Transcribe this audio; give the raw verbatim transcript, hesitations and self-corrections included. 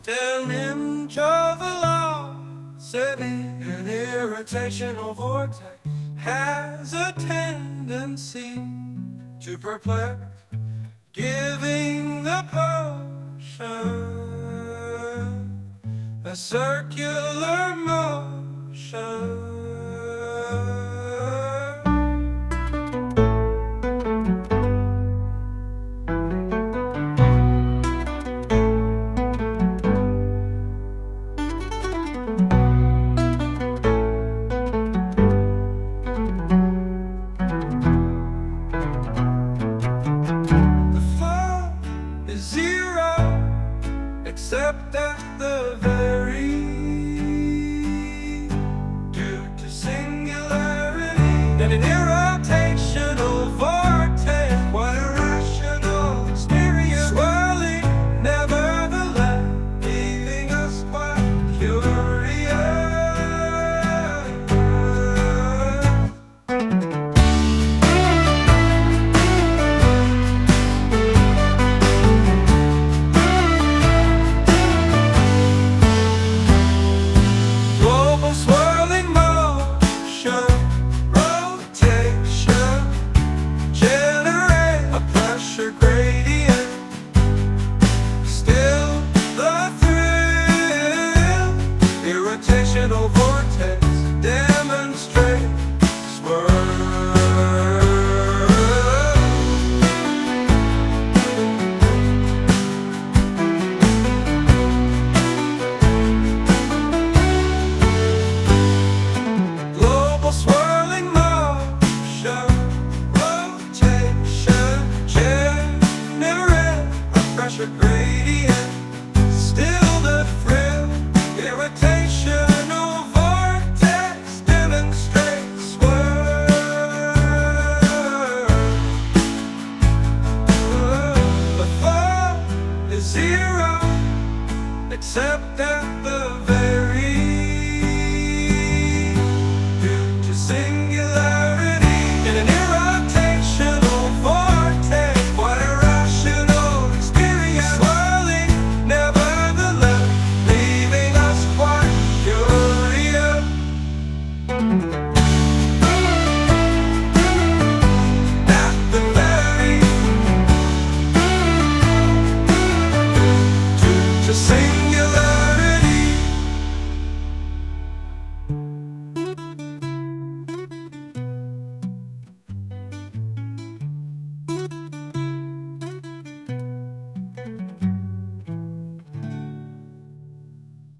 An inch of velocity, an irrotational vortex has a tendency to perplex, giving the potion a circular motion. Zero, except at the very due to singularity and an irrotational vortex, quite a rational experience, swirling nevertheless, leaving us quite curious. Irrotational vortex demonstrate swirl. Global swirling motion, rotation, generate a pressure gradient. Still the thrill, irrotational vortex demonstrates swirl. The fall is zero, except at the